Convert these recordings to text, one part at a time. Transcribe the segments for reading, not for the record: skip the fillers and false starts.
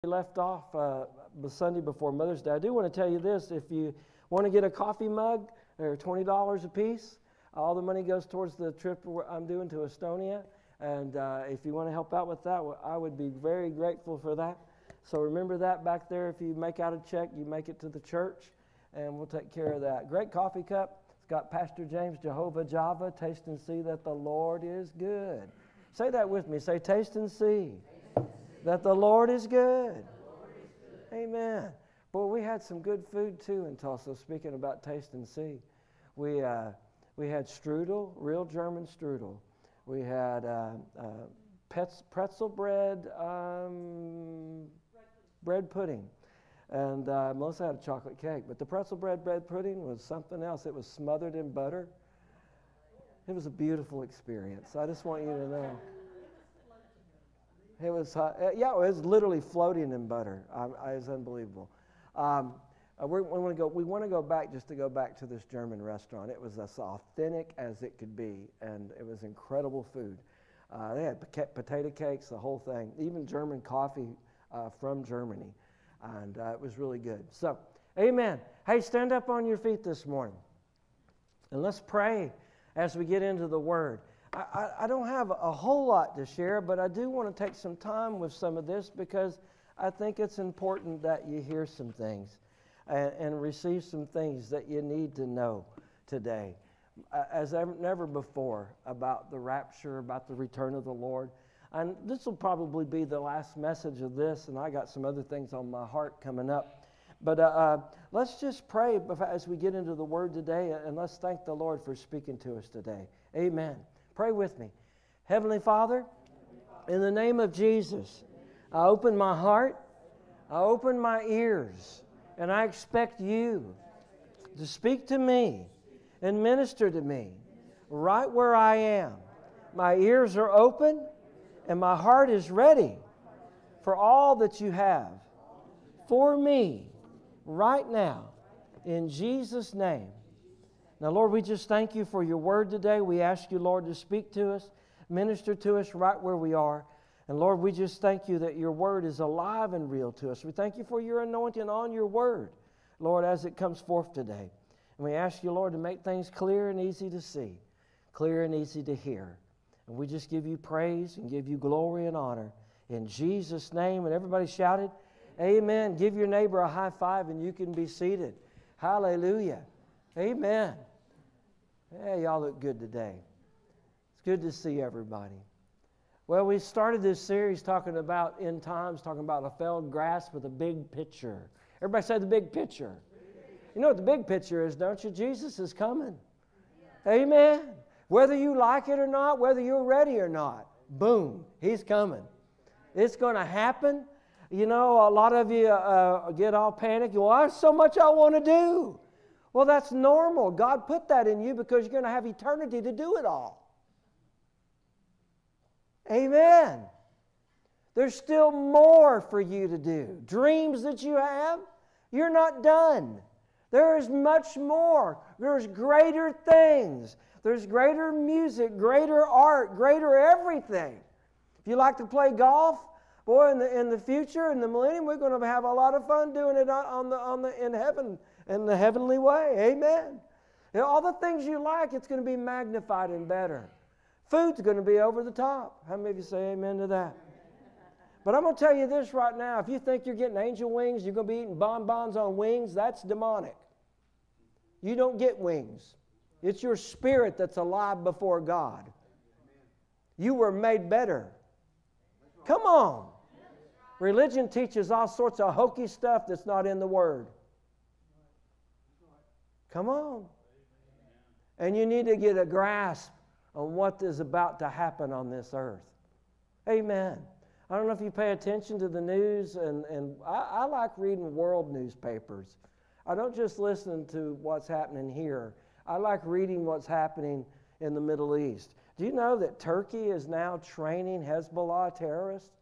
left off the Sunday before Mother's Day. I do want to tell you this. If you want to get a coffee mug, they're $20 a piece. All the money goes towards the trip I'm doing to Estonia. And if you want to help out with that, I would be very grateful for that. So remember that back there. If you make out a check, you make it to the church, and we'll take care of that. Great coffee cup. It's got Pastor James, Jehovah Java. Taste and see that the Lord is good. Say that with me. Say, taste and see that the Lord is good. Amen. Boy, we had some good food too in Tulsa. Speaking about taste and see, we had strudel, real German strudel. We had pretzel bread, bread pudding, and Melissa had a chocolate cake. But the pretzel bread pudding was something else. It was smothered in butter. It was a beautiful experience. I just want you to know. It was, it was literally floating in butter. It was unbelievable. We want to go back just to go back to this German restaurant. It was as authentic as it could be, and it was incredible food. They had potato cakes, the whole thing, even German coffee from Germany, and it was really good. So, amen. Hey, stand up on your feet this morning, and let's pray as we get into the Word. I don't have a whole lot to share, but I do want to take some time with some of this because I think it's important that you hear some things and receive some things that you need to know today. As never before, about the rapture, about the return of the Lord. And this will probably be the last message of this, and I got some other things on my heart coming up. But let's just pray as we get into the Word today, and let's thank the Lord for speaking to us today. Amen. Pray with me. Heavenly Father, in the name of Jesus, I open my heart, I open my ears, and I expect you to speak to me and minister to me right where I am. My ears are open, and my heart is ready for all that you have for me right now, in Jesus' name. Now, Lord, we just thank you for your word today. We ask you, Lord, to speak to us, minister to us right where we are. And, Lord, we just thank you that your word is alive and real to us. We thank you for your anointing on your word, Lord, as it comes forth today. And we ask you, Lord, to make things clear and easy to see, clear and easy to hear. And we just give you praise and give you glory and honor in Jesus' name. And everybody shouted, amen. Give your neighbor a high five and you can be seated. Hallelujah. Amen. Hey, y'all look good today. It's good to see everybody. Well, we started this series talking about end times, talking about a failed grasp with a big picture. Everybody say the big picture. You know what the big picture is, don't you? Jesus is coming. Amen. Whether you like it or not, whether you're ready or not, boom, He's coming. It's going to happen. You know, a lot of you get all panicked. Well, there's so much I want to do. Well, that's normal. God put that in you because you're going to have eternity to do it all. Amen. There's still more for you to do. Dreams that you have, you're not done. There is much more. There's greater things. There's greater music, greater art, greater everything. If you like to play golf, boy, in the future, in the millennium, we're going to have a lot of fun doing it in heaven, in the heavenly way. Amen. You know, all the things you like, it's going to be magnified and better. Food's going to be over the top. How many of you say amen to that? But I'm going to tell you this right now. If you think you're getting angel wings, you're going to be eating bonbons on wings, that's demonic. You don't get wings. It's your spirit that's alive before God. You were made better. Come on. Religion teaches all sorts of hokey stuff that's not in the Word. Come on. And you need to get a grasp on what is about to happen on this earth. Amen. I don't know if you pay attention to the news, and I like reading world newspapers. I don't just listen to what's happening here. I like reading what's happening in the Middle East. Do you know that Turkey is now training Hezbollah terrorists?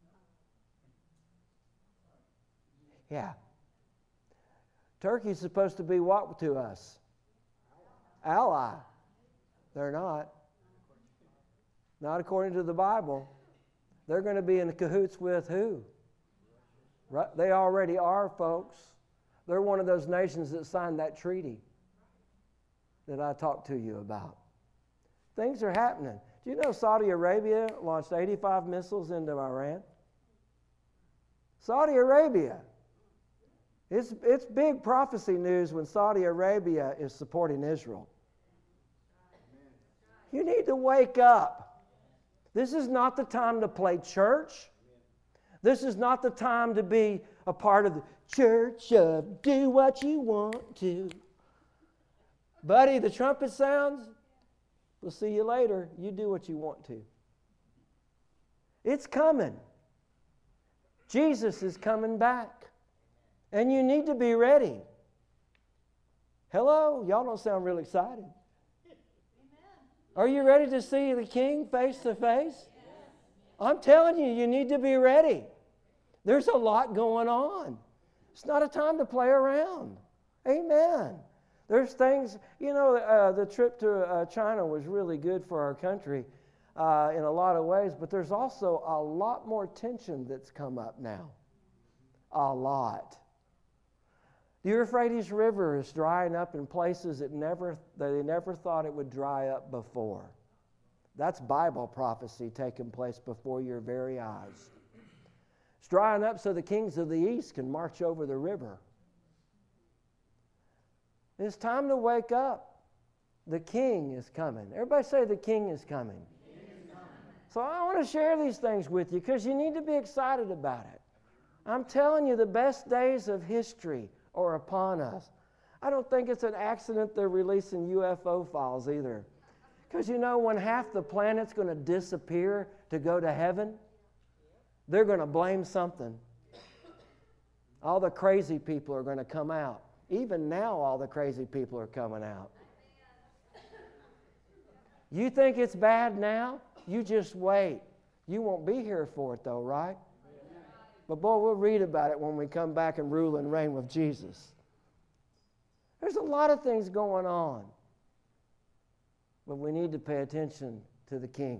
Yeah. Turkey's supposed to be what to us? Ally. They're not. Not according to the Bible. They're going to be in cahoots with who? Right? They already are, folks. They're one of those nations that signed that treaty that I talked to you about. Things are happening. Do you know Saudi Arabia launched 85 missiles into Iran? Saudi Arabia. It's big prophecy news when Saudi Arabia is supporting Israel. You need to wake up. This is not the time to play church. This is not the time to be a part of the church of do what you want to. Buddy, the trumpet sounds. We'll see you later. You do what you want to. It's coming. Jesus is coming back. And you need to be ready. Hello? Y'all don't sound real excited. Are you ready to see the King face to face? I'm telling you, you need to be ready. There's a lot going on. It's not a time to play around. Amen. There's things, the trip to China was really good for our country in a lot of ways, but there's also a lot more tension that's come up now. A lot. The Euphrates River is drying up in places that they never thought it would dry up before. That's Bible prophecy taking place before your very eyes. It's drying up so the kings of the east can march over the river. It's time to wake up. The King is coming. Everybody say the King is coming. So I want to share these things with you because you need to be excited about it. I'm telling you, the best days of history are upon us. I don't think it's an accident they're releasing UFO files either. Because when half the planet's going to disappear to go to heaven, they're going to blame something. All the crazy people are going to come out. Even now, all the crazy people are coming out. You think it's bad now? You just wait. You won't be here for it though, right? But boy, we'll read about it when we come back and rule and reign with Jesus. There's a lot of things going on. But we need to pay attention to the King.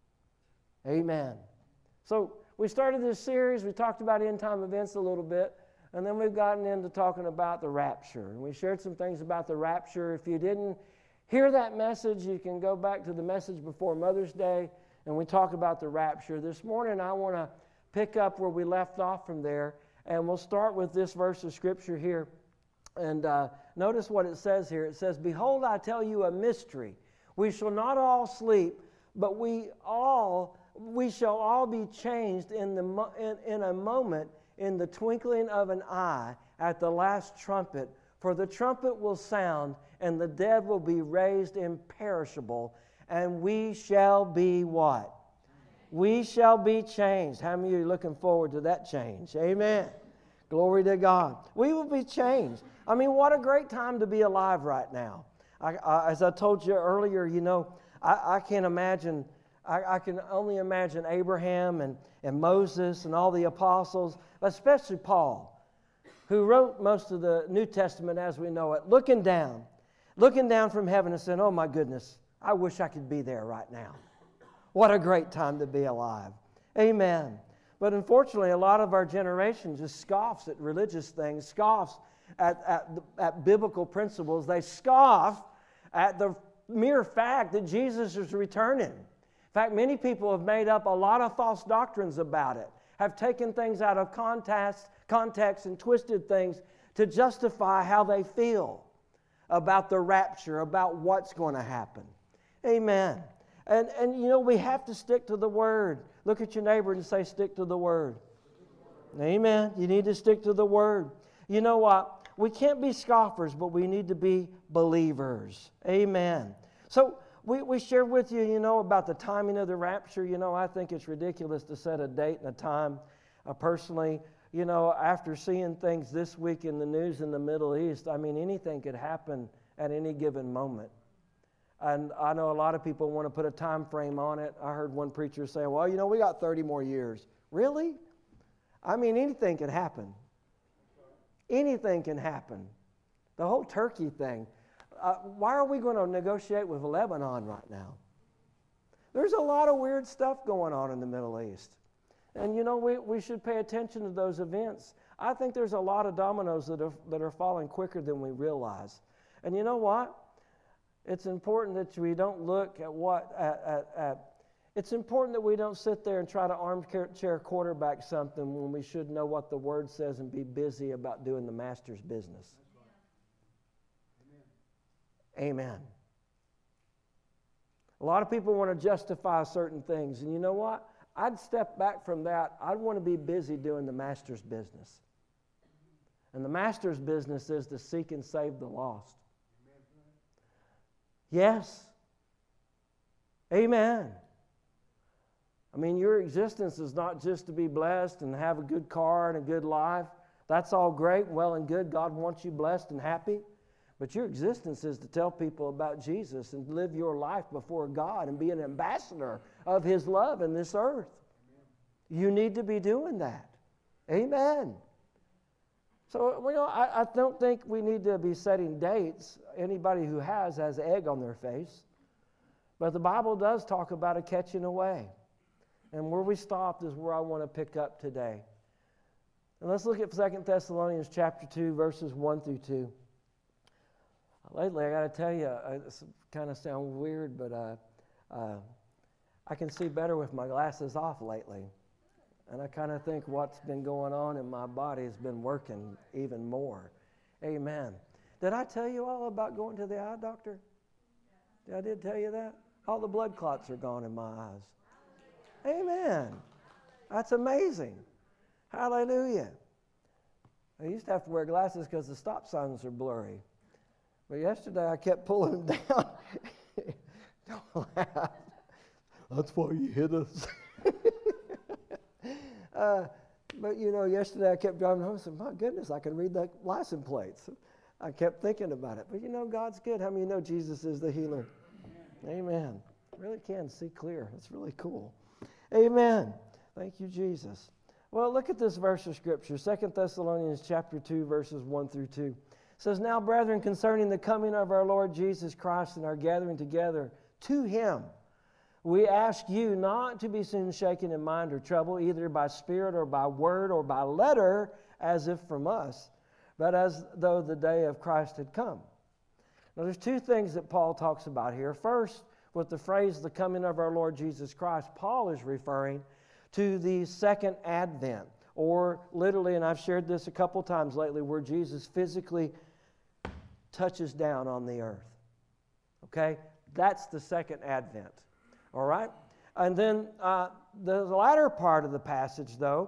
Amen. So we started this series. We talked about end-time events a little bit. And then we've gotten into talking about the rapture. And we shared some things about the rapture. If you didn't hear that message, you can go back to the message before Mother's Day. And we talk about the rapture. This morning I want to pick up where we left off from there. And we'll start with this verse of Scripture here. And notice what it says here. It says, "Behold, I tell you a mystery. We shall not all sleep, but we shall all be changed in a moment, in the twinkling of an eye, at the last trumpet. For the trumpet will sound, and the dead will be raised imperishable, and we shall be" what? We shall be changed. How many of you are looking forward to that change? Amen. Glory to God. We will be changed. I mean, what a great time to be alive right now. As I told you earlier, I can't imagine, I can only imagine Abraham and Moses and all the apostles, especially Paul, who wrote most of the New Testament as we know it, looking down from heaven and saying, "Oh my goodness, I wish I could be there right now." What a great time to be alive. Amen. But unfortunately, a lot of our generation just scoffs at religious things, scoffs at biblical principles. They scoff at the mere fact that Jesus is returning. In fact, many people have made up a lot of false doctrines about it, have taken things out of context and twisted things to justify how they feel about the rapture, about what's going to happen. Amen. And we have to stick to the Word. Look at your neighbor and say, stick to the Word. Amen. You need to stick to the Word. You know what? We can't be scoffers, but we need to be believers. Amen. So we shared with you, about the timing of the rapture. I think it's ridiculous to set a date and a time. Personally, after seeing things this week in the news in the Middle East, I mean, anything could happen at any given moment. And I know a lot of people want to put a time frame on it. I heard one preacher say, "Well, we got 30 more years." Really? I mean, anything can happen. Anything can happen. The whole Turkey thing. Why are we going to negotiate with Lebanon right now? There's a lot of weird stuff going on in the Middle East. And you know, we should pay attention to those events. I think there's a lot of dominoes that are falling quicker than we realize. And you know what? It's important that we don't look at it's important that we don't sit there and try to armchair quarterback something when we should know what the Word says and be busy about doing the Master's business. Amen. A lot of people want to justify certain things. And you know what? I'd step back from that. I'd want to be busy doing the Master's business. And the Master's business is to seek and save the lost. Yes. Amen. I mean, your existence is not just to be blessed and have a good car and a good life. That's all great, well and good. God wants you blessed and happy. But your existence is to tell people about Jesus and live your life before God and be an ambassador of His love in this earth. You need to be doing that. Amen. So, you know, I don't think we need to be setting dates. Anybody who has egg on their face. But the Bible does talk about a catching away. And where we stopped is where I want to pick up today. And let's look at 2 Thessalonians chapter 2, verses 1 through 2. Lately, I got to tell you, it's kind of sound weird, but I can see better with my glasses off lately. And I kind of think what's been going on in my body has been working even more. Amen. Did I tell you all about going to the eye doctor? I did tell you that? All the blood clots are gone in my eyes. Amen. That's amazing. Hallelujah. I used to have to wear glasses because the stop signs are blurry. But yesterday I kept pulling them down. Don't laugh. That's why you hit us. But you know, yesterday I kept driving home and said, my goodness, I can read the license plates. I kept thinking about it. But you know, God's good. How many know Jesus is the healer? Amen. Really can see clear. It's really cool. Amen. Thank you, Jesus. Well, look at this verse of Scripture, 2 Thessalonians chapter 2, verses 1 through 2. It says, now, brethren, concerning the coming of our Lord Jesus Christ and our gathering together to Him, we ask you not to be soon shaken in mind or trouble, either by spirit or by word or by letter, as if from us, but as though the day of Christ had come. Now, there's two things that Paul talks about here. First, with the phrase, the coming of our Lord Jesus Christ, Paul is referring to the second advent, or literally, and I've shared this a couple times lately, where Jesus physically touches down on the earth. Okay? That's the second advent. All right? And then the latter part of the passage, though,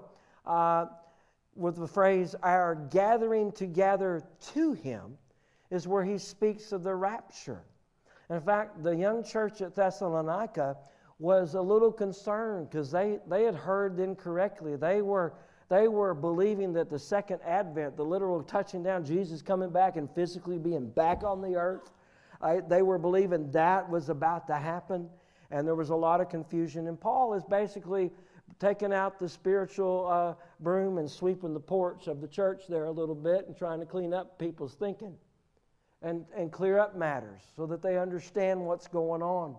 with the phrase, our gathering together to Him, is where he speaks of the rapture. In fact, the young church at Thessalonica was a little concerned because they had heard incorrectly. They were believing that the second advent, the literal touching down, Jesus coming back and physically being back on the earth, they were believing that was about to happen, and there was a lot of confusion. And Paul is basically taking out the spiritual broom and sweeping the porch of the church there a little bit and trying to clean up people's thinking and clear up matters so that they understand what's going on.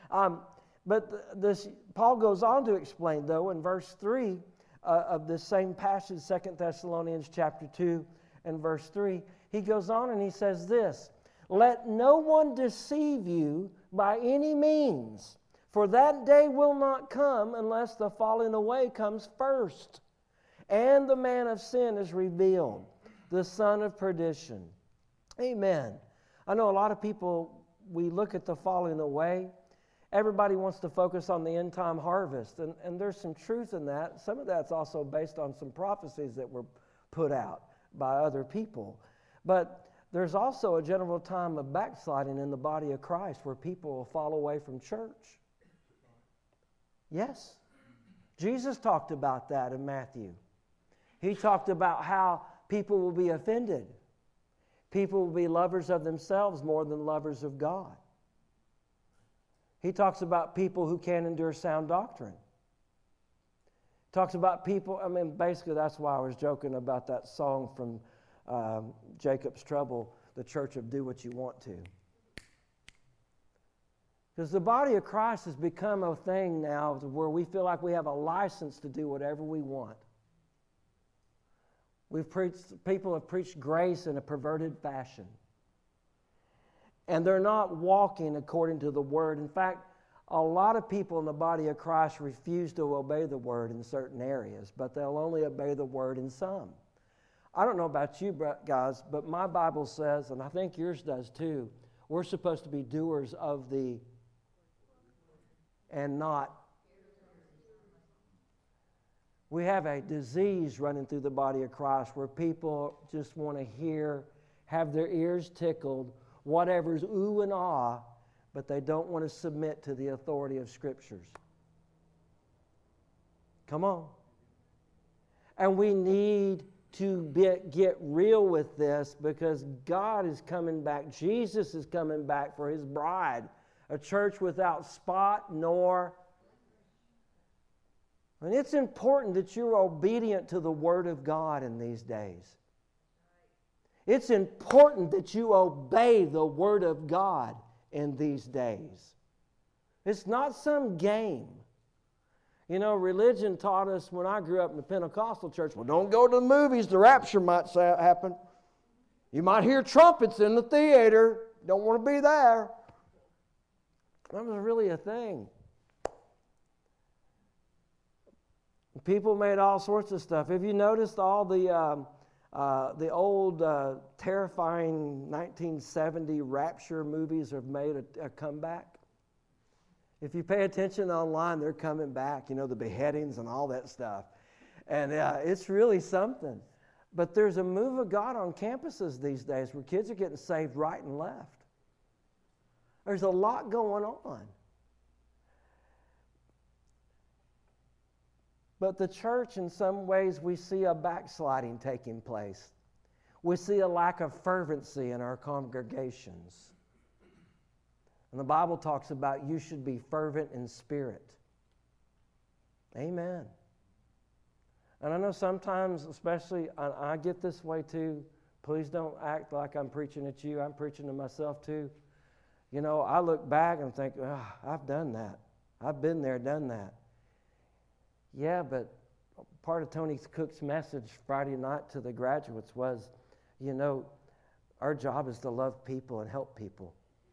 But Paul goes on to explain, though, in verse 3 of this same passage, 2 Thessalonians chapter 2 and verse 3, he goes on and he says this, let no one deceive you by any means, for that day will not come unless the falling away comes first, and the man of sin is revealed, the son of perdition. Amen. I know a lot of people, we look at the falling away. Everybody wants to focus on the end time harvest, and there's some truth in that. Some of that's also based on some prophecies that were put out by other people. But there's also a general time of backsliding in the body of Christ where people will fall away from church. Yes. Jesus talked about that in Matthew. He talked about how people will be offended. People will be lovers of themselves more than lovers of God. He talks about people who can't endure sound doctrine. Talks about people, basically that's why I was joking about that song from Jacob's Trouble, the church of do what you want to. Because the body of Christ has become a thing now where we feel like we have a license to do whatever we want. People have preached grace in a perverted fashion. And they're not walking according to the Word. In fact, a lot of people in the body of Christ refuse to obey the Word in certain areas, but they'll only obey the Word in some. I don't know about you guys, but my Bible says, and I think yours does too, we're supposed to be doers of the and not. We have a disease running through the body of Christ where people just want to hear, have their ears tickled, whatever's ooh and ah, but they don't want to submit to the authority of Scriptures. Come on. And we need to get real with this because God is coming back. Jesus is coming back for His bride. A church without spot nor... And it's important that you're obedient to the Word of God in these days. It's important that you obey the Word of God in these days. It's not some game. You know, religion taught us when I grew up in the Pentecostal church, well, don't go to the movies, the rapture might happen. You might hear trumpets in the theater. Don't want to be there. That was really a thing. People made all sorts of stuff. Have you noticed all the old terrifying 1970 rapture movies have made a comeback? If you pay attention online, they're coming back. You know, the beheadings and all that stuff. And it's really something. But there's a move of God on campuses these days where kids are getting saved right and left. There's a lot going on. But the church, in some ways, we see a backsliding taking place. We see a lack of fervency in our congregations. And the Bible talks about you should be fervent in spirit. Amen. And I know sometimes, especially, I get this way too. Please don't act like I'm preaching at you. I'm preaching to myself too. You know, I look back and think, oh, I've done that. I've been there, done that. Yeah, but part of Tony Cook's message Friday night to the graduates was, you know, our job is to love people and help people.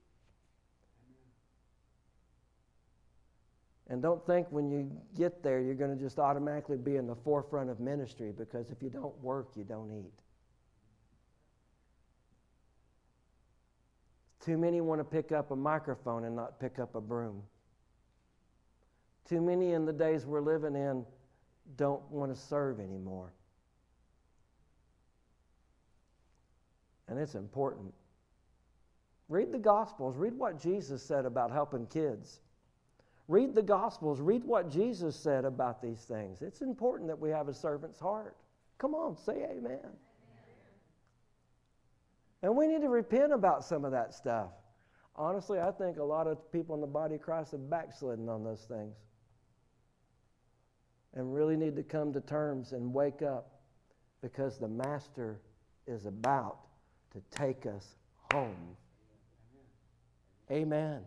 And don't think when you get there you're going to just automatically be in the forefront of ministry, because if you don't work, you don't eat. Too many want to pick up a microphone and not pick up a broom. Too many in the days we're living in don't want to serve anymore. And it's important. Read the Gospels. Read what Jesus said about helping kids. Read the Gospels. Read what Jesus said about these things. It's important that we have a servant's heart. Come on, say amen. And we need to repent about some of that stuff. Honestly, I think a lot of people in the body of Christ have backslidden on those things. And really need to come to terms and wake up, because the Master is about to take us home. Amen.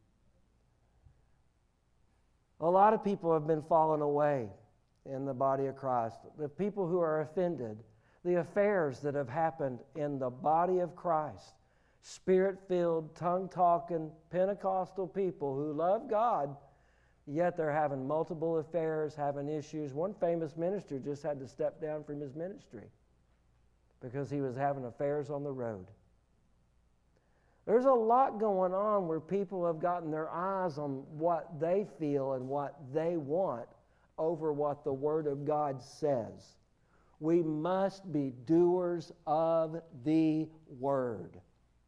A lot of people have been falling away in the body of Christ. The people who are offended, the affairs that have happened in the body of Christ, Spirit-filled, tongue-talking, Pentecostal people who love God, yet they're having multiple affairs, having issues. One famous minister just had to step down from his ministry because he was having affairs on the road. There's a lot going on where people have gotten their eyes on what they feel and what they want over what the Word of God says. We must be doers of the Word.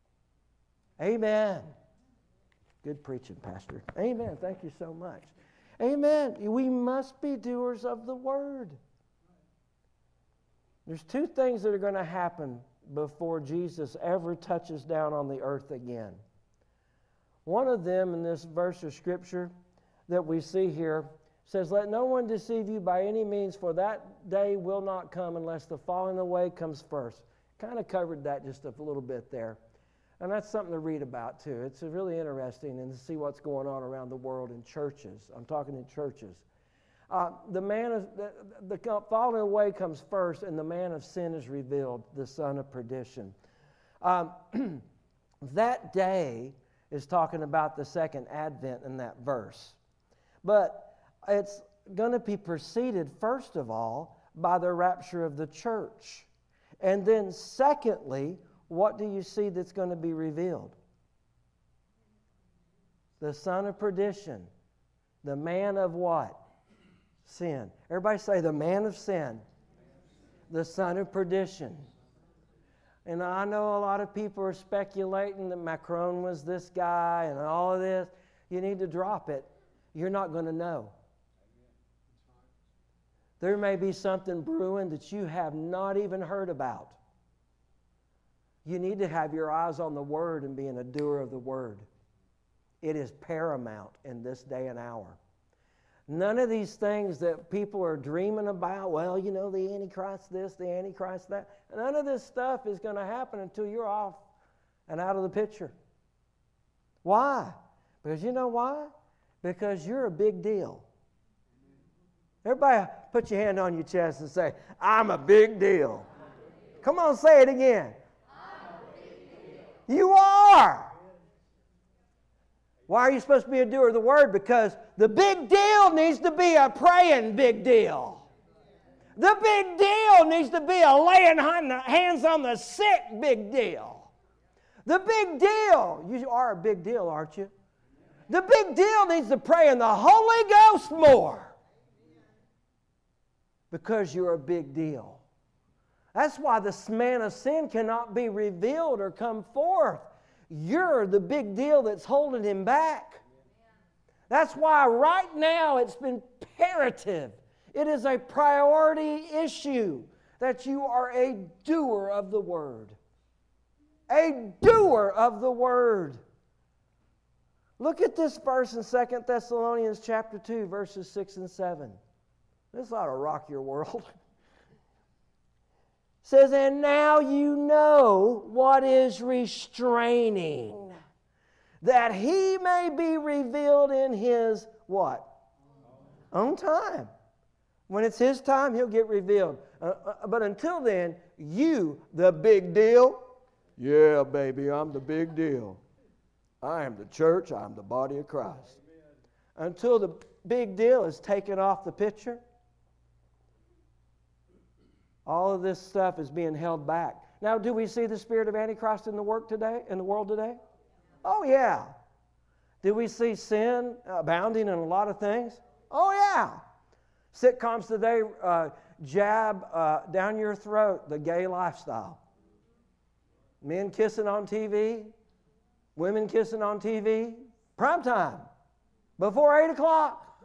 Amen. Good preaching, Pastor. Amen. Thank you so much. Amen. We must be doers of the Word. There's two things that are going to happen before Jesus ever touches down on the earth again. One of them in this verse of Scripture that we see here says, "Let no one deceive you by any means, for that day will not come unless the falling away comes first." Kind of covered that just a little bit there. And that's something to read about too. It's really interesting and to see what's going on around the world in churches. I'm talking in churches. The falling away comes first, and the man of sin is revealed, the son of perdition. That day is talking about the second advent in that verse. But it's going to be preceded, first of all, by the rapture of the church. And then secondly, what do you see that's going to be revealed? The son of perdition. The man of what? Sin. Everybody say the man of sin. The son of perdition. And I know a lot of people are speculating that Macron was this guy and all of this. You need to drop it. You're not going to know. There may be something brewing that you have not even heard about. You need to have your eyes on the Word and being a doer of the Word. It is paramount in this day and hour. None of these things that people are dreaming about, well, you know, the Antichrist this, the Antichrist that, none of this stuff is going to happen until you're off and out of the picture. Why? Because you know why? Because you're a big deal. Everybody put your hand on your chest and say, I'm a big deal. Come on, say it again. I'm a big deal. You are. Why are you supposed to be a doer of the Word? Because the big deal needs to be a praying big deal. The big deal needs to be a laying hands on the sick big deal. The big deal, you are a big deal, aren't you? The big deal needs to pray in the Holy Ghost more. Because you're a big deal. That's why the man of sin cannot be revealed or come forth. You're the big deal that's holding him back. That's why right now it's been imperative. It is a priority issue that you are a doer of the Word. A doer of the Word. Look at this verse in 2 Thessalonians chapter 2, verses 6 and 7. This ought to rock your world. It says, and now you know what is restraining, that he may be revealed in his what? Own time. When it's his time, he'll get revealed. But until then, you, the big deal, yeah, baby, I'm the big deal. I am the church. I'm the body of Christ. Until the big deal is taken off the picture, all of this stuff is being held back. Now, do we see the spirit of Antichrist in the world today? Oh, yeah. Do we see sin abounding in a lot of things? Oh, yeah. Sitcoms today jab down your throat the gay lifestyle. Men kissing on TV, women kissing on TV, prime time, before 8 o'clock.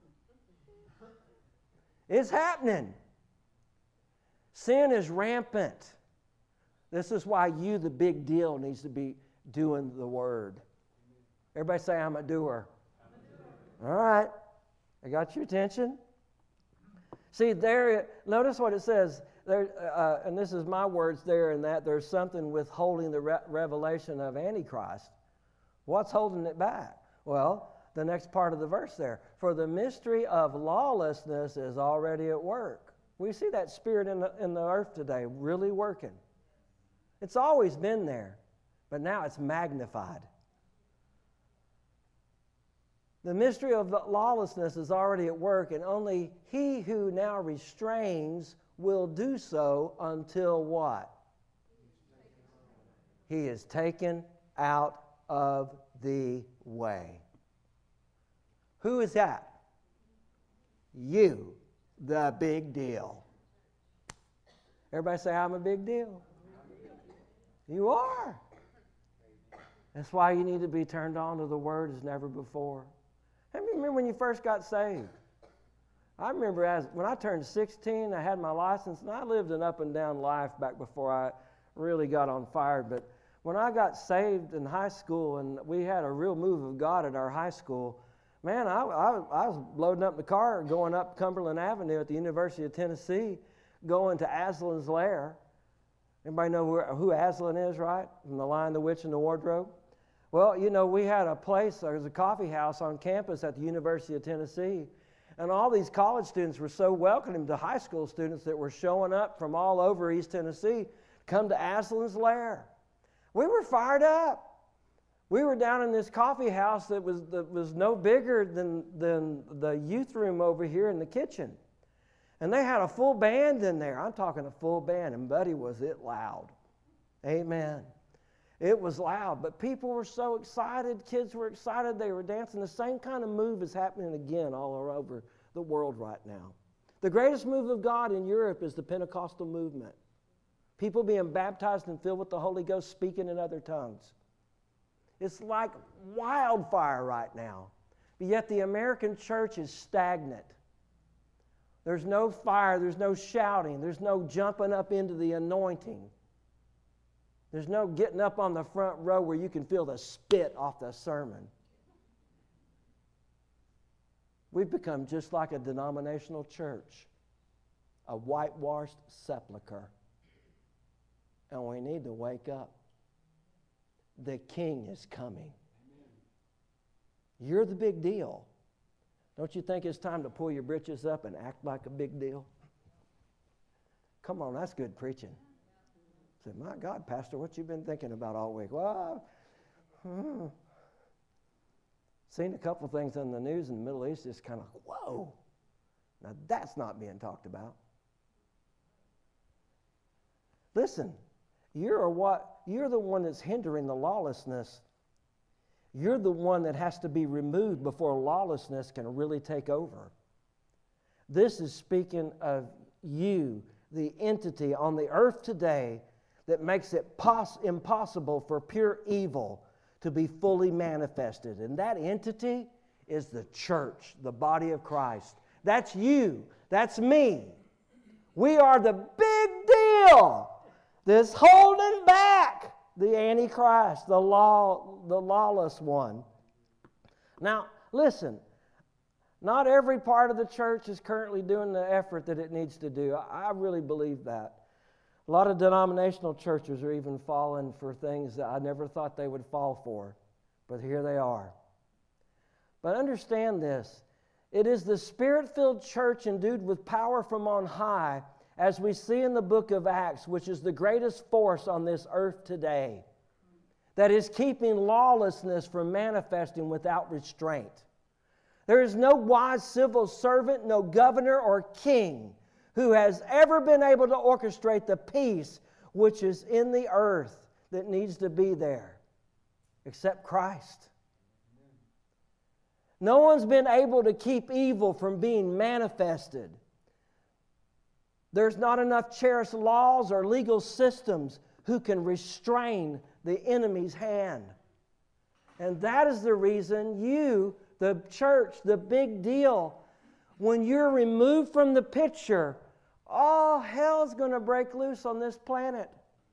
It's happening. Sin is rampant. This is why you, the big deal, needs to be doing the Word. Everybody say, I'm a doer. All right. I got your attention. See, there, notice what it says. There, and this is my words there and that. There's something withholding the revelation of Antichrist. What's holding it back? Well, the next part of the verse there. For the mystery of lawlessness is already at work. We see that spirit in the earth today really working. It's always been there, but now it's magnified. The mystery of lawlessness is already at work, and only he who now restrains will do so until what? He is taken out of the way. Who is that? You. The big deal. Everybody say, I'm a big deal. You are. That's why you need to be turned on to the Word as never before. How many remember when you first got saved? I remember when I turned 16, I had my license, and I lived an up and down life back before I really got on fire. But when I got saved in high school, and we had a real move of God at our high school, man, I was loading up the car, going up Cumberland Avenue at the University of Tennessee, going to Aslan's Lair. Everybody know who Aslan is, right? From The Lion, the Witch, and the Wardrobe. Well, you know, we had a place, there was a coffee house on campus at the University of Tennessee, and all these college students were so welcoming to high school students that were showing up from all over East Tennessee, come to Aslan's lair. We were fired up. We were down in this coffee house that was no bigger than the youth room over here in the kitchen. And they had a full band in there. I'm talking a full band, and buddy, was it loud. Amen. It was loud, but people were so excited. Kids were excited. They were dancing. The same kind of move is happening again all over the world right now. The greatest move of God in Europe is the Pentecostal movement. People being baptized and filled with the Holy Ghost, speaking in other tongues. It's like wildfire right now. But yet the American church is stagnant. There's no fire, there's no shouting, there's no jumping up into the anointing. There's no getting up on the front row where you can feel the spit off the sermon. We've become just like a denominational church, a whitewashed sepulcher. And we need to wake up. The King is coming. You're the big deal. Don't you think it's time to pull your britches up and act like a big deal? Come on, that's good preaching. I said, my God, Pastor, what you been thinking about all week? Well, seen a couple things in the news in the Middle East. It's kind of, whoa. Now that's not being talked about. Listen, you're the one that's hindering the lawlessness. You're the one that has to be removed before lawlessness can really take over. This is speaking of you, the entity on the earth today that makes it impossible for pure evil to be fully manifested. And that entity is the church, the body of Christ. That's you. That's me. We are the big deal that's holding back the Antichrist, the lawless one. Now, listen, not every part of the church is currently doing the effort that it needs to do. I really believe that. A lot of denominational churches are even falling for things that I never thought they would fall for, but here they are. But understand this. It is the Spirit-filled church endued with power from on high, as we see in the book of Acts, which is the greatest force on this earth today, that is keeping lawlessness from manifesting without restraint. There is no wise civil servant, no governor or king who has ever been able to orchestrate the peace which is in the earth that needs to be there, except Christ. No one's been able to keep evil from being manifested. There's not enough cherished laws or legal systems who can restrain the enemy's hand. And that is the reason you, the church, the big deal, when you're removed from the picture, all hell's going to break loose on this planet.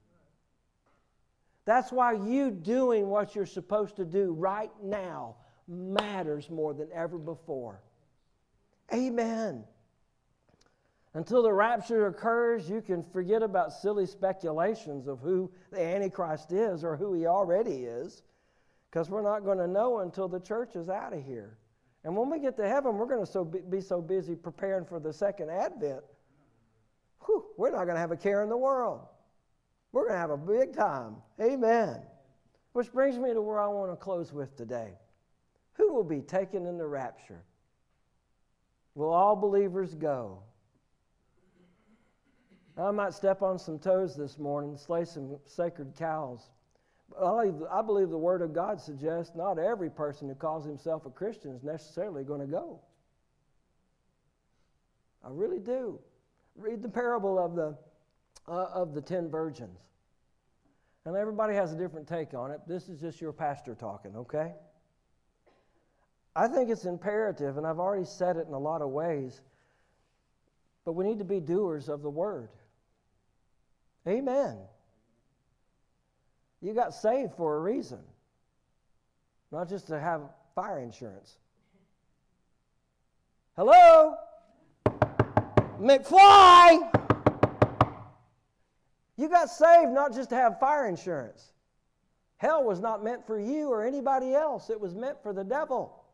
That's why you doing what you're supposed to do right now matters more than ever before. Amen. Until the rapture occurs, you can forget about silly speculations of who the Antichrist is or who he already is, because we're not going to know until the church is out of here. And when we get to heaven, we're going to be so busy preparing for the second advent. We're not going to have a care in the world. We're going to have a big time. Amen. Which brings me to where I want to close with today. Who will be taken in the rapture? Will all believers go? I might step on some toes this morning, slay some sacred cows. I believe the Word of God suggests not every person who calls himself a Christian is necessarily going to go. I really do. Read the parable of the 10 virgins. And everybody has a different take on it. This is just your pastor talking, okay? I think it's imperative, and I've already said it in a lot of ways, but we need to be doers of the Word. Amen. You got saved for a reason, not just to have fire insurance. Hello? McFly! You got saved not just to have fire insurance. Hell was not meant for you or anybody else. It was meant for the devil.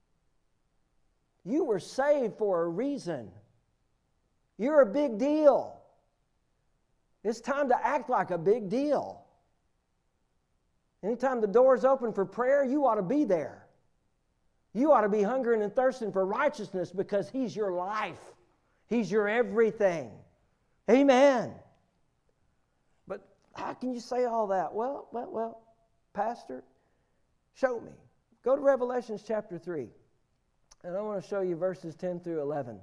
You were saved for a reason. You're a big deal. It's time to act like a big deal. Anytime the door's open for prayer, you ought to be there. You ought to be hungering and thirsting for righteousness because He's your life. He's your everything. Amen. But how can you say all that? Well, Pastor, show me. Go to Revelations chapter 3. And I want to show you verses 10 through 11.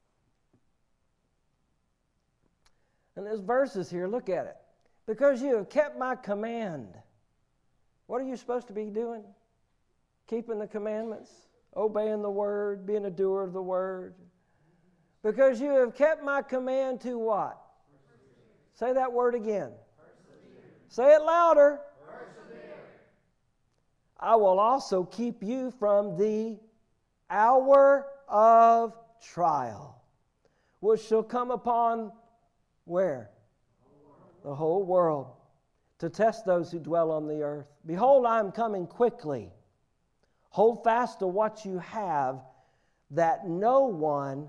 And there's verses here, look at it. Because you have kept my command. What are you supposed to be doing? Keeping the commandments, obeying the word, being a doer of the word. Because you have kept my command to what? Persevere. Say that word again. Persevere. Say it louder. Persevere. I will also keep you from the hour of trial, which shall come upon where? The whole world, to test those who dwell on the earth. Behold, I am coming quickly. Hold fast to what you have, that no one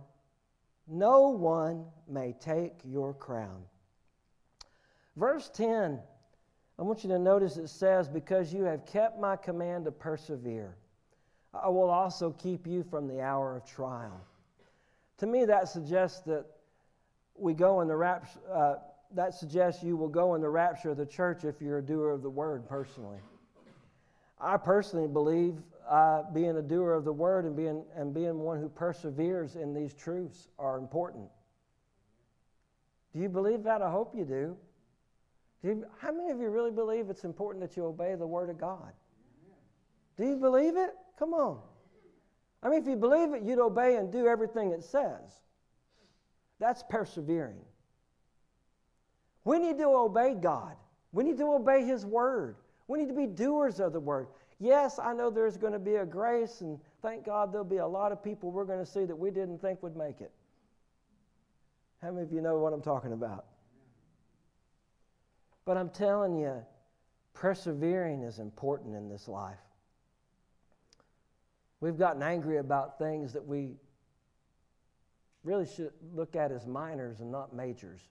may take your crown. Verse 10, I want you to notice it says, because you have kept my command to persevere, I will also keep you from the hour of trial. To me, that suggests that we go in the rapture. That suggests you will go in the rapture of the church if you're a doer of the word personally. I personally believe being a doer of the word and being one who perseveres in these truths are important. Do you believe that? I hope you do. How many of you really believe it's important that you obey the word of God? Do you believe it? Come on. I mean, if you believe it, you'd obey and do everything it says. That's persevering. We need to obey God. We need to obey His word. We need to be doers of the word. Yes, I know there's going to be a grace, and thank God there'll be a lot of people we're going to see that we didn't think would make it. How many of you know what I'm talking about? But I'm telling you, persevering is important in this life. We've gotten angry about things that we really should look at as minors and not majors.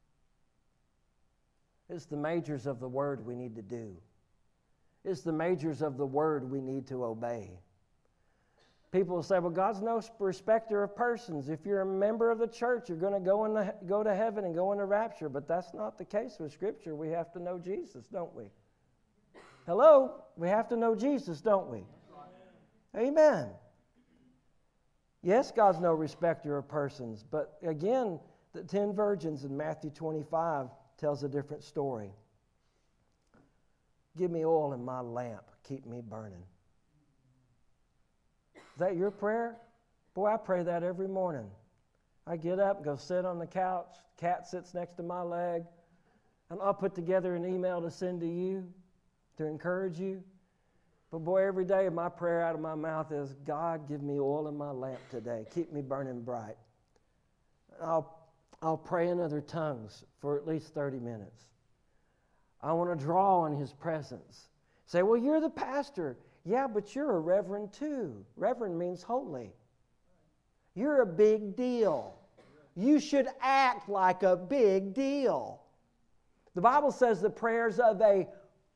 It's the majors of the word we need to do. It's the majors of the word we need to obey. People will say, well, God's no respecter of persons. If you're a member of the church, you're going to go to heaven and go into rapture. But that's not the case with Scripture. We have to know Jesus, don't we? Hello? We have to know Jesus, don't we? Amen. Yes, God's no respecter of persons. But again, the 10 virgins in Matthew 25 tells a different story. Give me oil in my lamp. Keep me burning. Is that your prayer? Boy, I pray that every morning. I get up, go sit on the couch. Cat sits next to my leg. And I'll put together an email to send to you to encourage you. But boy, every day my prayer out of my mouth is, God, give me oil in my lamp today. Keep me burning bright. I'll pray in other tongues for at least 30 minutes. I want to draw on His presence. Say, well, you're the pastor. Yeah, but you're a reverend too. Reverend means holy. You're a big deal. You should act like a big deal. The Bible says the prayers of a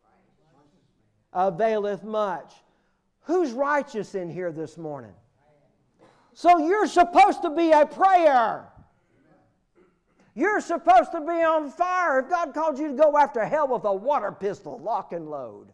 availeth much. Who's righteous in here this morning? So you're supposed to be a prayer. You're supposed to be on fire. If God called you to go after hell with a water pistol, lock and load.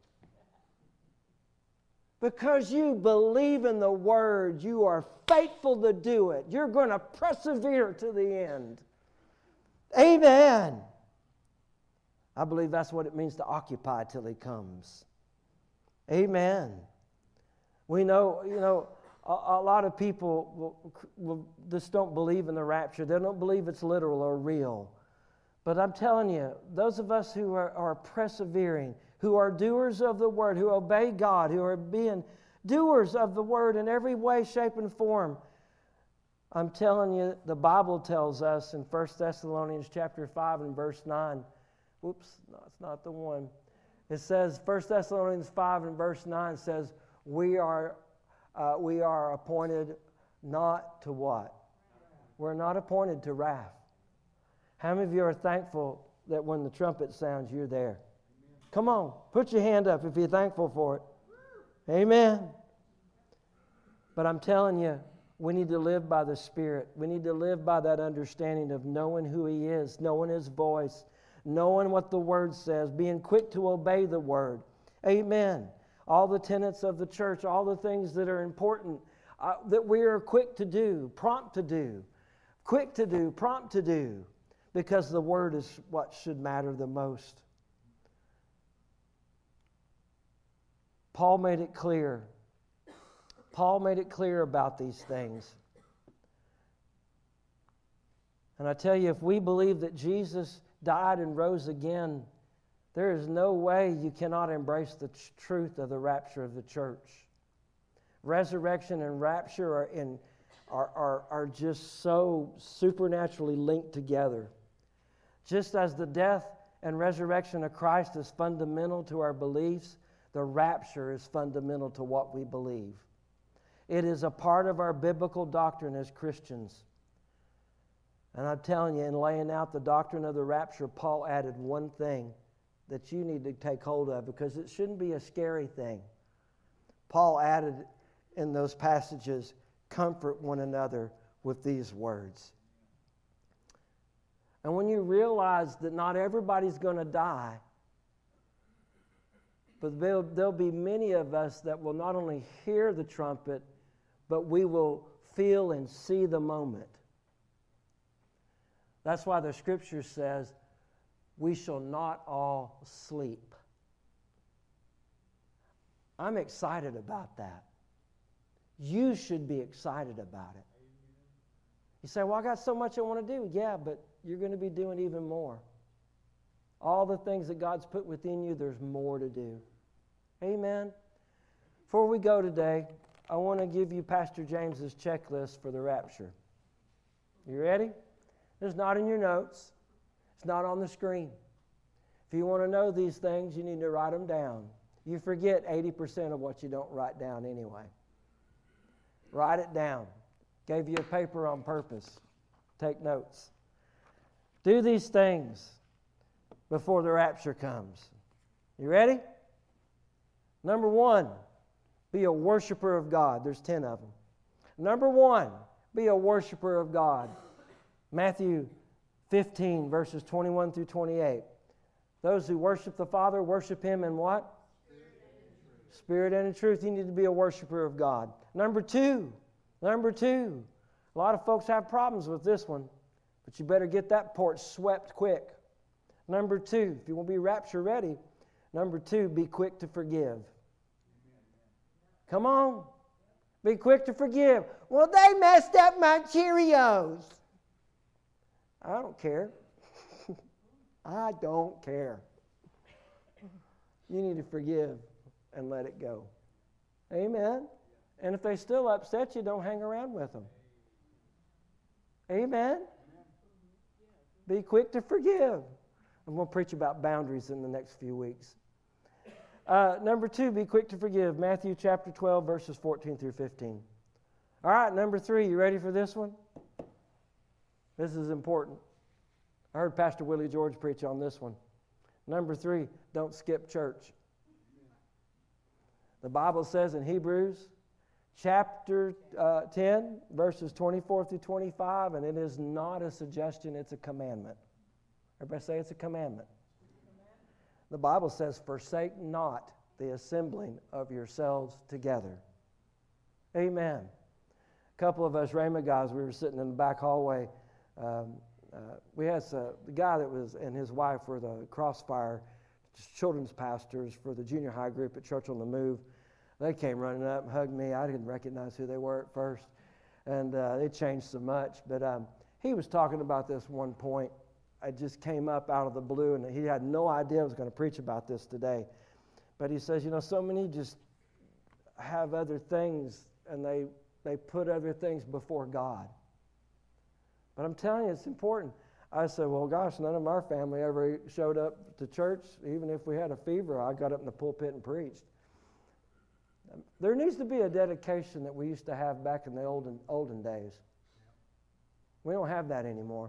Because you believe in the Word, you are faithful to do it. You're going to persevere to the end. Amen. I believe that's what it means to occupy till He comes. Amen. We know, a lot of people will just don't believe in the rapture. They don't believe it's literal or real. But I'm telling you, those of us who are persevering, who are doers of the Word, who obey God, who are being doers of the Word in every way, shape, and form, I'm telling you, the Bible tells us in 1 Thessalonians chapter 5 and verse 9 Whoops, no, it's not the one. It says, 1 Thessalonians 5 and verse 9 says, we are appointed not to what? We're not appointed to wrath. How many of you are thankful that when the trumpet sounds, you're there? Come on, put your hand up if you're thankful for it. Amen. But I'm telling you, we need to live by the Spirit. We need to live by that understanding of knowing who He is, knowing His voice, knowing what the Word says, being quick to obey the Word. Amen. All the tenets of the church, all the things that are important, that we are quick to do, prompt to do, quick to do, prompt to do, because the Word is what should matter the most. Paul made it clear. Paul made it clear about these things. And I tell you, if we believe that Jesus died and rose again, there is no way you cannot embrace the truth of the rapture of the church. Resurrection and rapture are just so supernaturally linked together. Just as the death and resurrection of Christ is fundamental to our beliefs, the rapture is fundamental to what we believe. It is a part of our biblical doctrine as Christians. And I'm telling you, in laying out the doctrine of the rapture, Paul added one thing that you need to take hold of, because it shouldn't be a scary thing. Paul added in those passages, comfort one another with these words. And when you realize that not everybody's going to die, but there'll be many of us that will not only hear the trumpet, but we will feel and see the moment. That's why the Scripture says, we shall not all sleep. I'm excited about that. You should be excited about it. You say, well, I got so much I want to do. Yeah, but you're going to be doing even more. All the things that God's put within you, there's more to do. Amen. Before we go today, I want to give you Pastor James's checklist for the rapture. You ready? It's not in your notes. It's not on the screen. If you want to know these things, you need to write them down. You forget 80% of what you don't write down anyway. Write it down. Gave you a paper on purpose. Take notes. Do these things before the rapture comes. You ready? Number 1, be a worshiper of God. There's 10 of them. Number 1, be a worshiper of God. Matthew 15, verses 21 through 28. Those who worship the Father worship Him in what? Spirit and in truth. You need to be a worshiper of God. Number 2. A lot of folks have problems with this one, but you better get that porch swept quick. Number 2, if you want to be rapture ready, number 2, be quick to forgive. Come on. Be quick to forgive. Well, they messed up my Cheerios. I don't care. I don't care. You need to forgive and let it go. Amen. And if they still upset you, don't hang around with them. Amen. Be quick to forgive. I'm going to preach about boundaries in the next few weeks. Number 2, be quick to forgive. Matthew chapter 12, verses 14 through 15. All right, number 3, you ready for this one? This is important. I heard Pastor Willie George preach on this one. Number 3, don't skip church. The Bible says in Hebrews chapter 10, verses 24 through 25, and it is not a suggestion, it's a commandment. Everybody say it's a commandment. The Bible says, forsake not the assembling of yourselves together. Amen. A couple of us Rhema guys, we were sitting in the back hallway. We had the guy that was and his wife were the Crossfire children's pastors for the junior high group at Church on the Move. They came running up and hugged me. I didn't recognize who they were at first, and they changed so much. But he was talking about this one point. I just came up out of the blue, and he had no idea I was going to preach about this today. But he says, so many just have other things, and they put other things before God. But I'm telling you, it's important. I said, well, gosh, none of our family ever showed up to church. Even if we had a fever, I got up in the pulpit and preached. There needs to be a dedication that we used to have back in the olden days. We don't have that anymore.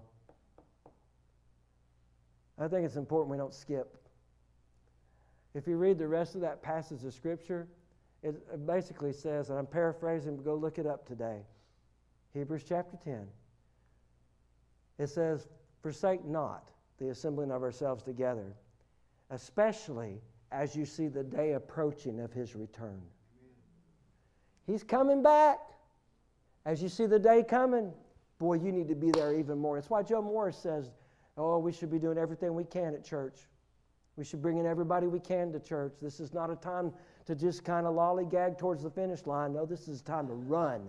I think it's important we don't skip. If you read the rest of that passage of Scripture, it basically says, and I'm paraphrasing, but go look it up today. Hebrews chapter 10. It says, forsake not the assembling of ourselves together, especially as you see the day approaching of His return. He's coming back. As you see the day coming, boy, you need to be there even more. That's why Joe Morris says, oh, we should be doing everything we can at church. We should bring in everybody we can to church. This is not a time to just kind of lollygag towards the finish line. No, this is a time to run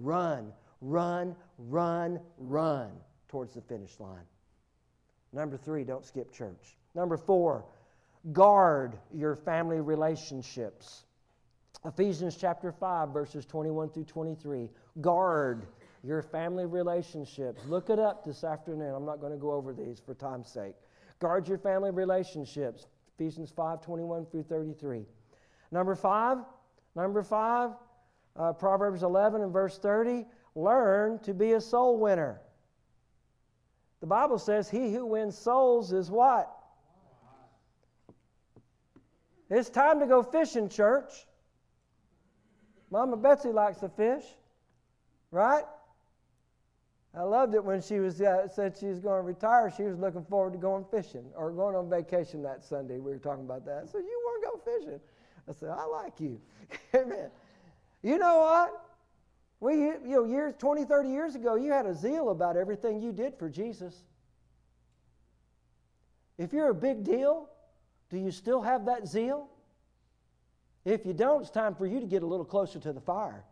towards the finish line. Number 3, don't skip church. Number 4, guard your family relationships. Ephesians chapter 5, verses 21 through 23. Guard your family relationships. Look it up this afternoon. I'm not going to go over these for time's sake. Guard your family relationships. Ephesians 5, 21 through 33. Number 5, Proverbs 11 and verse 30. Learn to be a soul winner. The Bible says he who wins souls is what? It's time to go fishing, church. Mama Betsy likes to fish, right? I loved it when she was said she was going to retire. She was looking forward to going fishing or going on vacation that Sunday. We were talking about that. I said, you want to go fishing? I said, I like you. Amen. You know what? Years, 20, 30 years ago, you had a zeal about everything you did for Jesus. If you're a big deal, do you still have that zeal? If you don't, it's time for you to get a little closer to the fire.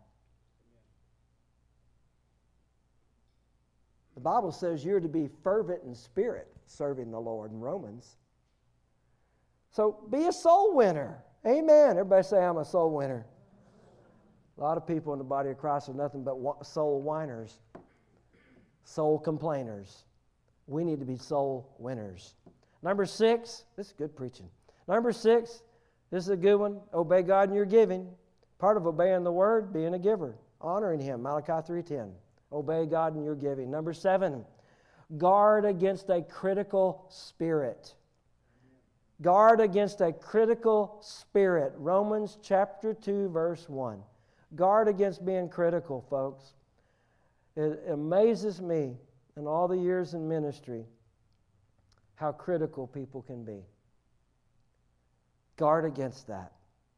The Bible says you're to be fervent in spirit, serving the Lord in Romans. So be a soul winner. Amen. Everybody say, I'm a soul winner. A lot of people in the body of Christ are nothing but soul whiners, soul complainers. We need to be soul winners. Number 6, this is good preaching. Number 6, this is a good one. Obey God in your giving. Part of obeying the Word, being a giver, honoring Him. Malachi 3:10. Obey God in your giving. Number 7, guard against a critical spirit. Guard against a critical spirit. Romans chapter 2, verse 1. Guard against being critical, folks. It amazes me in all the years in ministry how critical people can be. Guard against that.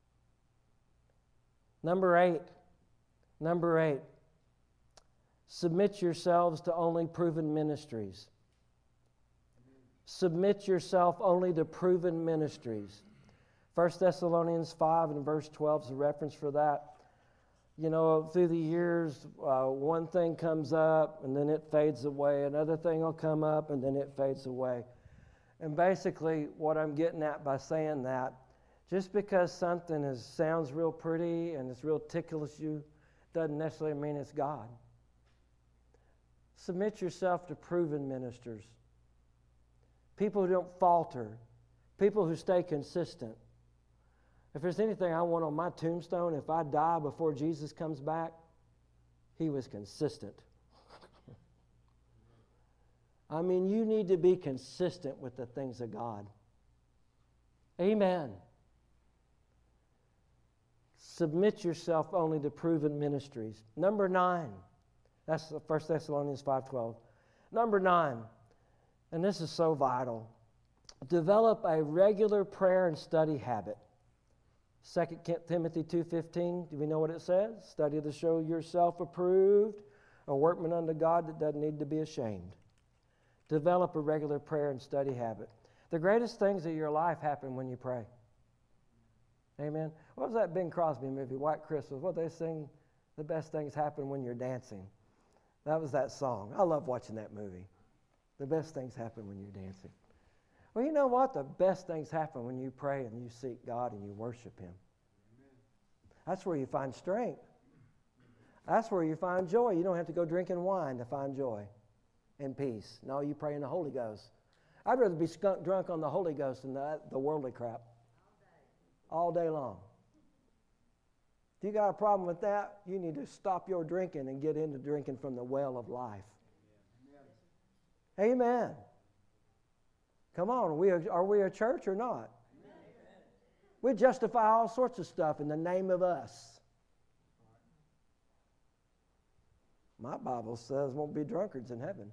Number 8. Submit yourselves to only proven ministries. Submit yourself only to proven ministries. 1 Thessalonians 5 and verse 12 is a reference for that. You know, through the years, one thing comes up and then it fades away. Another thing will come up and then it fades away. And basically, what I'm getting at by saying that, just because something sounds real pretty and it's real ticklish you, doesn't necessarily mean it's God. Submit yourself to proven ministers. People who don't falter. People who stay consistent. If there's anything I want on my tombstone, if I die before Jesus comes back, He was consistent. I mean, you need to be consistent with the things of God. Amen. Submit yourself only to proven ministries. Number 9. That's 1 Thessalonians 5:12. Number 9, and this is so vital. Develop a regular prayer and study habit. 2 Timothy 2:15, do we know what it says? Study to show yourself approved, a workman unto God that doesn't need to be ashamed. Develop a regular prayer and study habit. The greatest things of your life happen when you pray. Amen. What was that Bing Crosby movie, White Christmas? What they sing, the best things happen when you're dancing. That was that song. I love watching that movie. The best things happen when you're dancing. Well, you know what? The best things happen when you pray and you seek God and you worship Him. Amen. That's where you find strength. That's where you find joy. You don't have to go drinking wine to find joy. and peace. No, you pray in the Holy Ghost. I'd rather be skunk drunk on the Holy Ghost than the worldly crap. All day long. If you got a problem with that, you need to stop your drinking and get into drinking from the well of life. Amen. Amen. Come on, are we a church or not? Amen. We justify all sorts of stuff in the name of us. My Bible says won't be drunkards in heaven.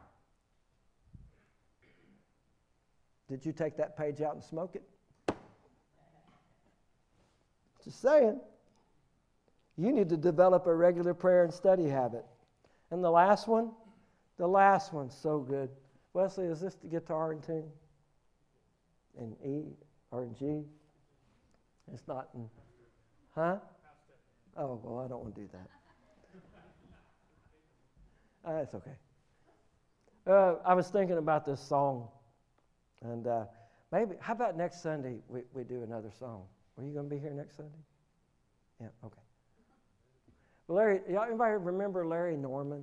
Did you take that page out and smoke it? Just saying. You need to develop a regular prayer and study habit. And the last one's so good. Wesley, is this the guitar in tune? In E or in G? It's not in, huh? Oh, well, I don't want to do that. It's okay. I was thinking about this song. And maybe, how about next Sunday we do another song? Are you going to be here next Sunday? Yeah, okay. Well, Larry, anybody remember Larry Norman?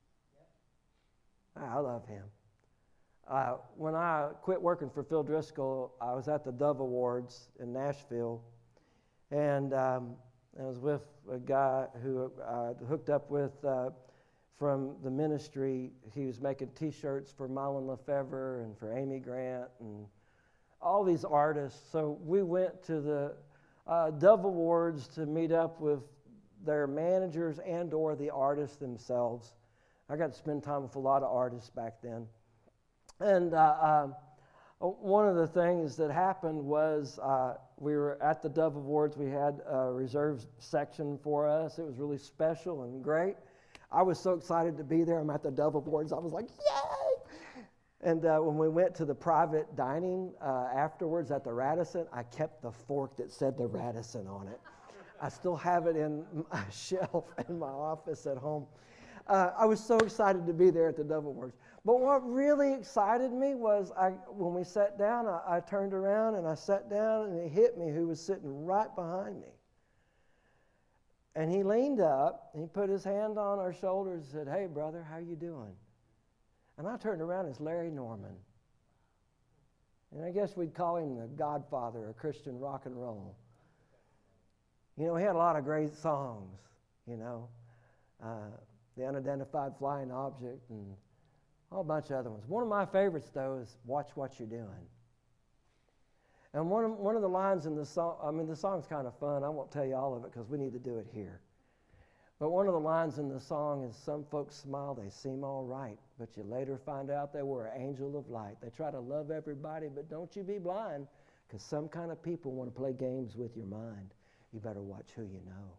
I love him. When I quit working for Phil Driscoll, I was at the Dove Awards in Nashville, and I was with a guy who I hooked up with from the ministry. He was making T-shirts for Marlon Lefevre and for Amy Grant and all these artists. So we went to the Dove Awards to meet up with their managers and or the artists themselves. I got to spend time with a lot of artists back then. And one of the things that happened was we were at the Dove Awards. We had a reserved section for us. It was really special and great. I was so excited to be there. I'm at the Dove Awards. I was like, yay! And when we went to the private dining afterwards at the Radisson, I kept the fork that said the Radisson on it. I still have it in my shelf in my office at home. I was so excited to be there at the Dove Awards. But what really excited me was when we sat down, I turned around and I sat down and it hit me who was sitting right behind me. And he leaned up and he put his hand on our shoulders and said, "Hey, brother, how you doing?" And I turned around, it's Larry Norman. And I guess we'd call him the godfather of Christian rock and roll. You know, he had a lot of great songs, you know. The Unidentified Flying Object and a whole bunch of other ones. One of my favorites, though, is Watch What You're Doing. And one of the lines in the song, I mean, the song's kind of fun. I won't tell you all of it because we need to do it here. But one of the lines in the song is, "Some folks smile, they seem all right, but you later find out they were an angel of light. They try to love everybody, but don't you be blind, because some kind of people want to play games with your mind. You better watch who you know."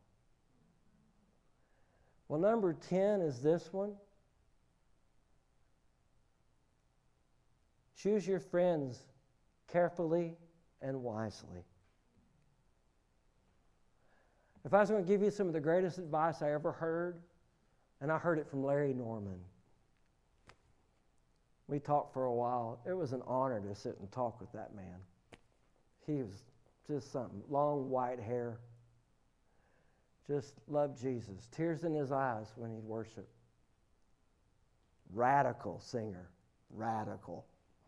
Well, number 10 is this one. Choose your friends carefully and wisely. If I was going to give you some of the greatest advice I ever heard, and I heard it from Larry Norman. We talked for a while. It was an honor to sit and talk with that man. He was just something. Long white hair. Just loved Jesus. Tears in his eyes when he'd worship. Radical singer. Radical.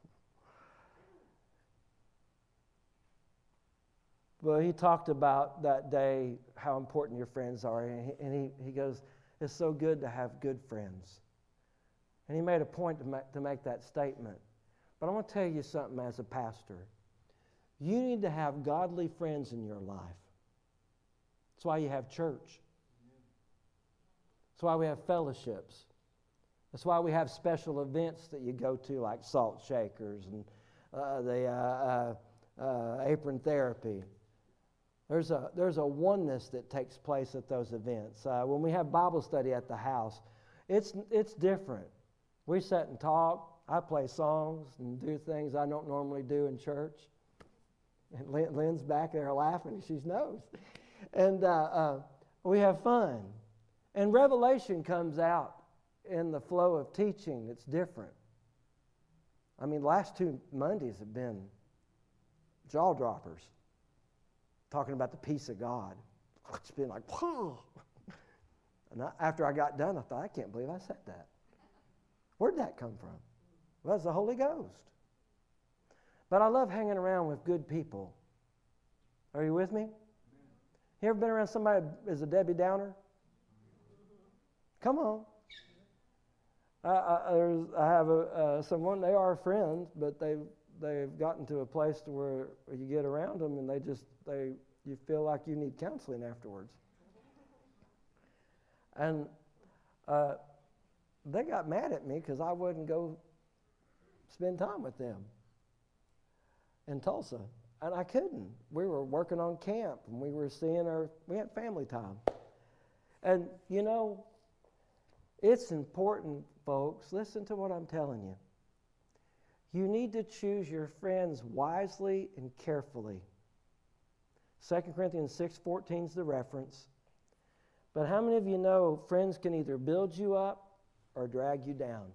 Well, he talked about that day, how important your friends are. And he goes, it's so good to have good friends. And he made a point to make that statement. But I want to tell you something as a pastor. You need to have godly friends in your life. That's why you have church. That's why we have fellowships. That's why we have special events that you go to, like Salt Shakers and the apron therapy. There's a oneness that takes place at those events. When we have Bible study at the house, it's different. We sit and talk. I play songs and do things I don't normally do in church. And Lynn's back there laughing. She knows. And we have fun. And revelation comes out in the flow of teaching that's different. I mean, the last 2 Mondays have been jaw droppers. Talking about the peace of God. It's been like, whoa. And after I got done, I thought, I can't believe I said that. Where'd that come from? Well, it's the Holy Ghost. But I love hanging around with good people. Are you with me? You ever been around somebody as a Debbie Downer? Come on. I have someone, they are friends, but they've gotten to a place to where you get around them and you feel like you need counseling afterwards. And they got mad at me because I wouldn't go spend time with them in Tulsa. And I couldn't. We were working on camp, and we had family time. And, you know, it's important, folks. Listen to what I'm telling you. You need to choose your friends wisely and carefully. 2 Corinthians 6:14 is the reference. But how many of you know friends can either build you up or drag you down?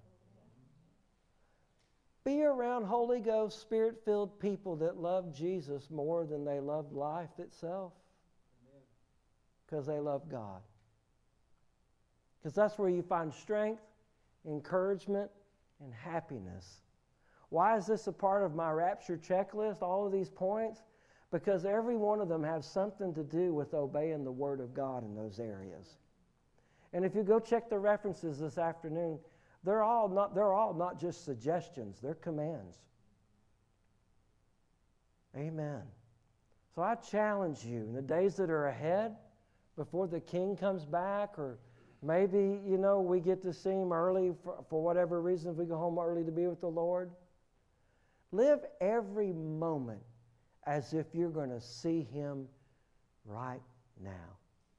Be around Holy Ghost, Spirit-filled people that love Jesus more than they love life itself. Because they love God. Because that's where you find strength, encouragement, and happiness. Why is this a part of my rapture checklist, all of these points? Because every one of them has something to do with obeying the Word of God in those areas. And if you go check the references this afternoon, they're all not just suggestions, they're commands. Amen. So I challenge you in the days that are ahead, before the King comes back, or maybe, you know, we get to see Him early for whatever reason, if we go home early to be with the Lord. Live every moment as if you're going to see Him right now.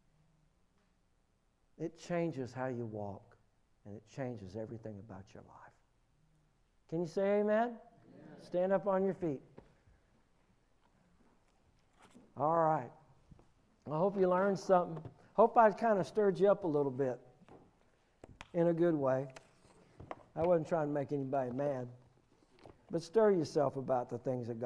It changes how you walk, and it changes everything about your life. Can you say amen? Amen. Stand up on your feet. All right. I hope you learned something. Hope I kind of stirred you up a little bit in a good way. I wasn't trying to make anybody mad, but stir yourself about the things of God.